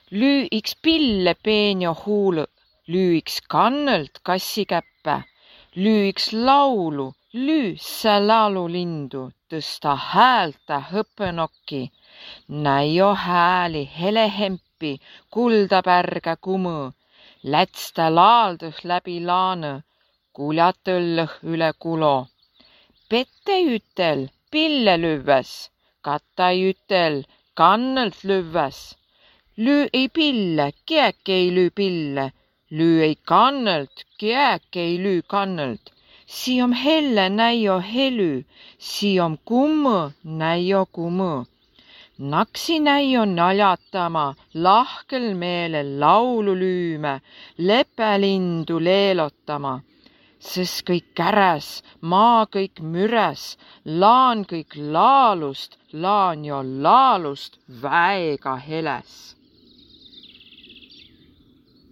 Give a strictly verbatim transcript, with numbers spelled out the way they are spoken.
Lüü iks pille peenjo huulu, lüü iks kannelt kassi käppe, lüü iks laulu, lüü sä laululindu, tõsta häältä hõpõnokki, näio hääli helehempi, kuldapärgä kumõ, lätstä laaldõh läbi laanõ, kuljatõllõh üle kulo. Pette ütel pille lüvväs, kattai ütel kannelt lüvväs. Lüü ei pille, kiäk ei lüü pille, lüü ei kannelt, kiäk ei lüü kannelt. Sii om helle näio helü, sii om kummõ näio kumõ. Naksi näio naljatama, lahkel meelel laulu lüümä, lepälindu leelotama. Sõs kõik käräs, maa kõik müräs, laan kõik laalust, laan jo laalust väega heles.